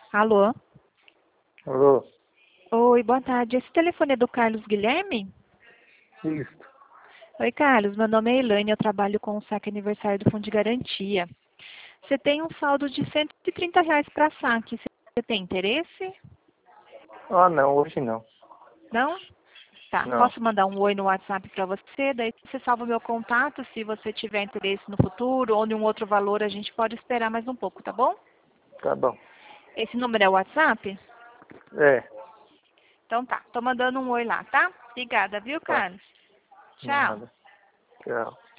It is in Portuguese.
Alô? Alô? Oi, boa tarde. Esse telefone é do Carlos Guilherme? Isso. Oi, Carlos. Meu nome é Elaine. Eu trabalho com o saque aniversário do Fundo de Garantia. Você tem um saldo de R$ 130 para saque. Você tem interesse? Ah, não, hoje não. Não? Tá. Não. Posso mandar um oi no WhatsApp para você? Daí você salva o meu contato. Se você tiver interesse no futuro ou em um outro valor, a gente pode esperar mais um pouco, tá bom? Tá bom. Esse número é o WhatsApp? É, Então tá. Tô mandando um oi lá, tá? Obrigada, viu, tá. Carlos? Tchau. Nada. Tchau.